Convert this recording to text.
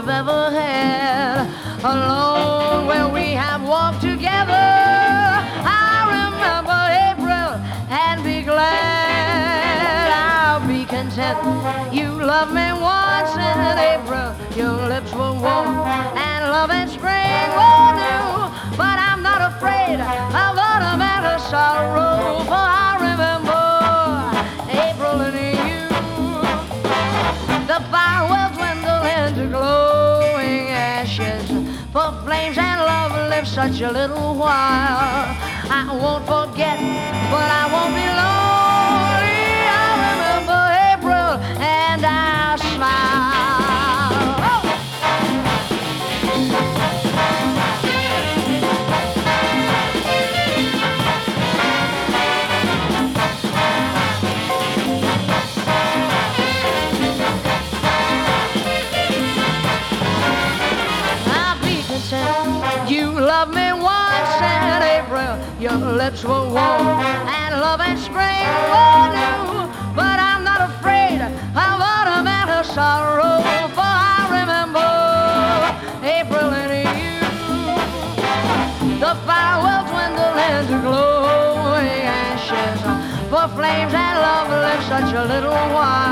we've ever had. Alone where we have walked together, I remember April and be glad. I'll be content. You loved me once in April. Your lips were warm and love and spring were new. But I'm not afraid of autumn and her sorrow, for I remember April and you. The fire will dwindle into glowing ashes, for flames and love live such a little while. I won't forget, but I won't be lonely. I remember April and I smile. Oh! You loved me once in April. Your lips were warm and love and spring were new. But I'm not afraid of autumn and her sorrow, for I remember April and you. The fire will dwindle into glowing ashes, for flames and love live such a little while.